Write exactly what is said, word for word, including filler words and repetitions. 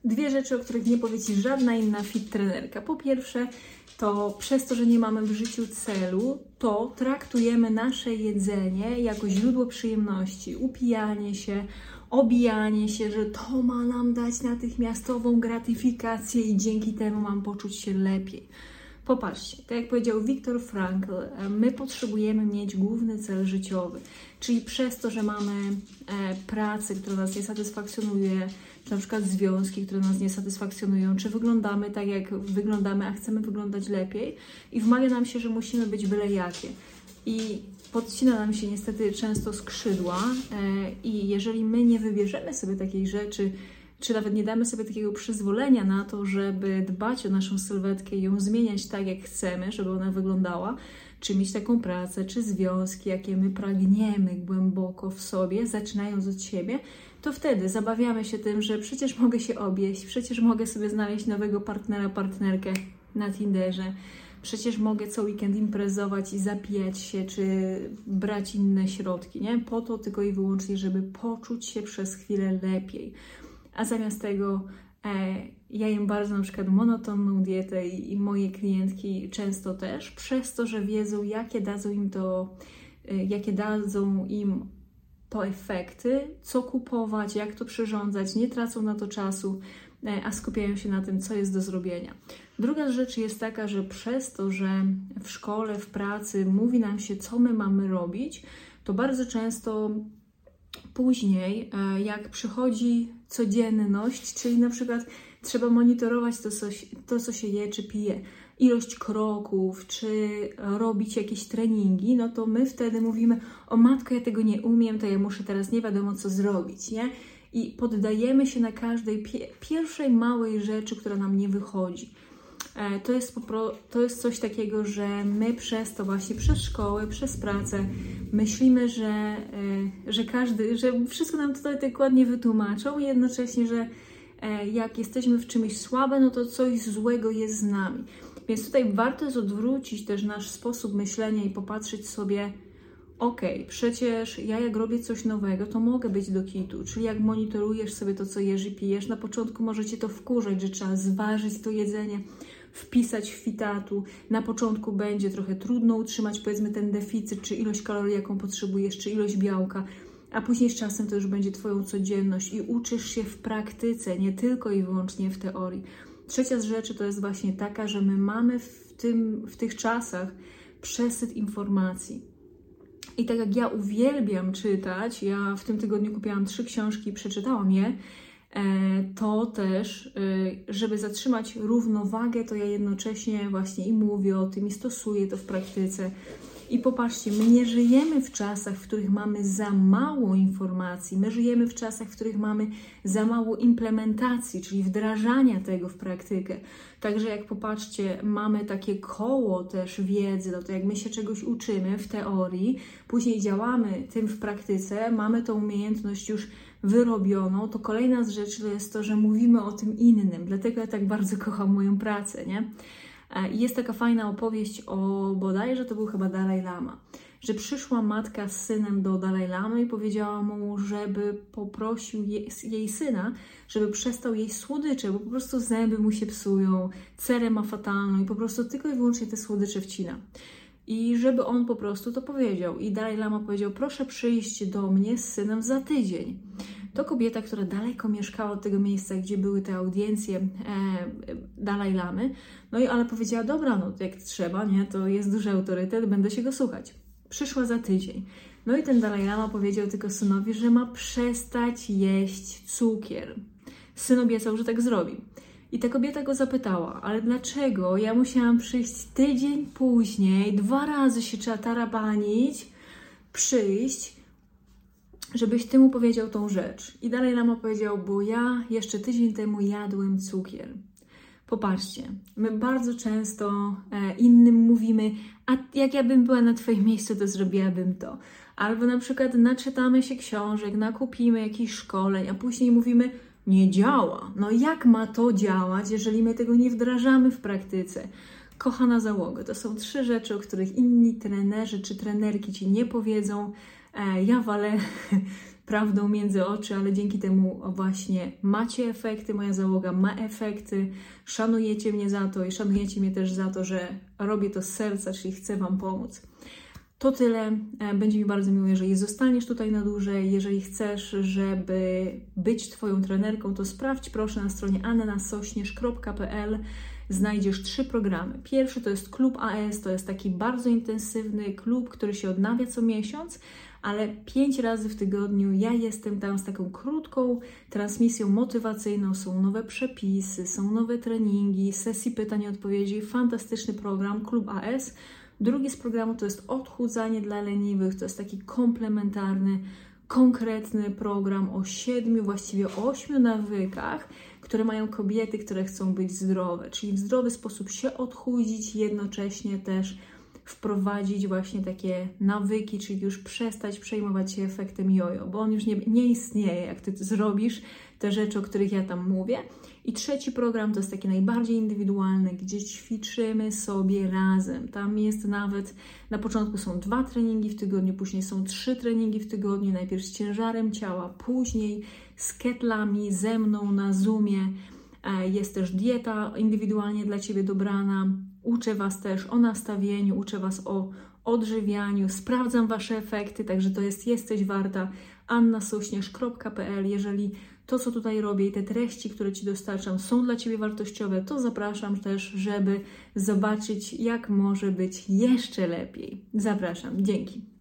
dwie rzeczy, o których nie powie Ci żadna inna fit trenerka. Po pierwsze, to przez to, że nie mamy w życiu celu, to traktujemy nasze jedzenie jako źródło przyjemności, upijanie się, obijanie się, że to ma nam dać natychmiastową gratyfikację i dzięki temu mam poczuć się lepiej. Popatrzcie, tak jak powiedział Viktor Frankl, my potrzebujemy mieć główny cel życiowy, czyli przez to, że mamy pracę, która nas nie satysfakcjonuje, czy na przykład związki, które nas nie satysfakcjonują, czy wyglądamy tak, jak wyglądamy, a chcemy wyglądać lepiej i wmawia nam się, że musimy być byle jakie. I podcina nam się niestety często skrzydła i jeżeli my nie wybierzemy sobie takiej rzeczy, czy nawet nie damy sobie takiego przyzwolenia na to, żeby dbać o naszą sylwetkę i ją zmieniać tak, jak chcemy, żeby ona wyglądała, czy mieć taką pracę, czy związki, jakie my pragniemy głęboko w sobie, zaczynając od siebie, to wtedy zabawiamy się tym, że przecież mogę się obieść, przecież mogę sobie znaleźć nowego partnera, partnerkę na Tinderze, przecież mogę co weekend imprezować i zapijać się, czy brać inne środki, nie? Po to tylko i wyłącznie, żeby poczuć się przez chwilę lepiej. A zamiast tego e, ja jem bardzo na przykład monotonną dietę i, i moje klientki często też, przez to, że wiedzą, jakie dadzą im to, e, jakie dadzą im to efekty, co kupować, jak to przyrządzać, nie tracą na to czasu, e, a skupiają się na tym, co jest do zrobienia. Druga rzecz jest taka, że przez to, że w szkole, w pracy mówi nam się, co my mamy robić, to bardzo często później, jak przychodzi codzienność, czyli na przykład trzeba monitorować to, co, to, co się je czy pije, ilość kroków, czy robić jakieś treningi, no to my wtedy mówimy, o matko, ja tego nie umiem, to ja muszę teraz nie wiadomo co zrobić, nie? I poddajemy się na każdej pie pierwszej małej rzeczy, która nam nie wychodzi. To jest, to jest coś takiego, że my przez to właśnie, przez szkołę, przez pracę myślimy, że, że każdy, że wszystko nam tutaj tak ładnie wytłumaczą i jednocześnie, że jak jesteśmy w czymś słabe, no to coś złego jest z nami. Więc tutaj warto jest odwrócić też nasz sposób myślenia i popatrzeć sobie, okej, okay, przecież ja jak robię coś nowego, to mogę być do kitu, czyli jak monitorujesz sobie to, co jesz i pijesz, na początku może Cię to wkurzać, że trzeba zważyć to jedzenie, wpisać w fitatu, na początku będzie trochę trudno utrzymać powiedzmy ten deficyt, czy ilość kalorii, jaką potrzebujesz, czy ilość białka, a później z czasem to już będzie Twoją codzienność i uczysz się w praktyce, nie tylko i wyłącznie w teorii. Trzecia z rzeczy to jest właśnie taka, że my mamy w, tym, w tych czasach przesyt informacji. I tak jak ja uwielbiam czytać, ja w tym tygodniu kupiłam trzy książki i przeczytałam je, to też, żeby zatrzymać równowagę, to ja jednocześnie właśnie i mówię o tym i stosuję to w praktyce. I popatrzcie, my nie żyjemy w czasach, w których mamy za mało informacji, my żyjemy w czasach, w których mamy za mało implementacji, czyli wdrażania tego w praktykę. Także jak popatrzcie, mamy takie koło też wiedzy, no to jak my się czegoś uczymy w teorii, później działamy tym w praktyce, mamy tą umiejętność już wyrobioną, to kolejna z rzeczy to jest to, że mówimy o tym innym. Dlatego ja tak bardzo kocham moją pracę, nie? I jest taka fajna opowieść o, bodajże to był chyba Dalaj Lama, że przyszła matka z synem do Dalaj Lamy i powiedziała mu, żeby poprosił jej, jej syna, żeby przestał jeść słodycze, bo po prostu zęby mu się psują, cerę ma fatalną i po prostu tylko i wyłącznie te słodycze wcina. I żeby on po prostu to powiedział. I Dalaj Lama powiedział, proszę przyjść do mnie z synem za tydzień. To kobieta, która daleko mieszkała od tego miejsca, gdzie były te audiencje e, Dalaj Lamy. No i ale powiedziała, dobra, no jak trzeba, nie, to jest duży autorytet, będę się go słuchać. Przyszła za tydzień. No i ten Dalaj Lama powiedział tylko synowi, że ma przestać jeść cukier. Syn obiecał, że tak zrobi. I ta kobieta go zapytała, ale dlaczego ja musiałam przyjść tydzień później, dwa razy się trzeba tarabanić, przyjść, żebyś ty mu powiedział tą rzecz. I Dalaj Lama powiedział, bo ja jeszcze tydzień temu jadłem cukier. Popatrzcie, my bardzo często e, innym mówimy, a jak ja bym była na Twoim miejscu, to zrobiłabym to. Albo na przykład naczytamy się książek, nakupimy jakichś szkoleń, a później mówimy, nie działa. No jak ma to działać, jeżeli my tego nie wdrażamy w praktyce? Kochana załoga, to są trzy rzeczy, o których inni trenerzy czy trenerki Ci nie powiedzą. Ja walę prawdą między oczy, ale dzięki temu właśnie macie efekty, moja załoga ma efekty, szanujecie mnie za to i szanujecie mnie też za to, że robię to z serca, czyli chcę Wam pomóc. To tyle. Będzie mi bardzo miło, jeżeli zostaniesz tutaj na dłużej. Jeżeli chcesz, żeby być Twoją trenerką, to sprawdź proszę na stronie anna sośnierz kropka p l. Znajdziesz trzy programy. Pierwszy to jest Klub A S, to jest taki bardzo intensywny klub, który się odnawia co miesiąc, ale pięć razy w tygodniu ja jestem tam z taką krótką transmisją motywacyjną. Są nowe przepisy, są nowe treningi, sesji pytań i odpowiedzi. Fantastyczny program, Klub A S. Drugi z programu to jest Odchudzanie dla leniwych, to jest taki komplementarny, konkretny program o siedmiu, właściwie ośmiu nawykach, które mają kobiety, które chcą być zdrowe, czyli w zdrowy sposób się odchudzić, jednocześnie też wprowadzić właśnie takie nawyki, czyli już przestać przejmować się efektem jojo, bo on już nie, nie istnieje, jak Ty zrobisz te rzeczy, o których ja tam mówię. I trzeci program to jest taki najbardziej indywidualny, gdzie ćwiczymy sobie razem. Tam jest nawet, na początku są dwa treningi w tygodniu, później są trzy treningi w tygodniu, najpierw z ciężarem ciała, później z ketlami, ze mną na Zoomie. Jest też dieta indywidualnie dla Ciebie dobrana. Uczę Was też o nastawieniu, uczę Was o odżywianiu, sprawdzam Wasze efekty, także to jest jesteś warta. anna sośnierz kropka p l. Jeżeli to, co tutaj robię i te treści, które Ci dostarczam, są dla Ciebie wartościowe, to zapraszam też, żeby zobaczyć, jak może być jeszcze lepiej. Zapraszam. Dzięki.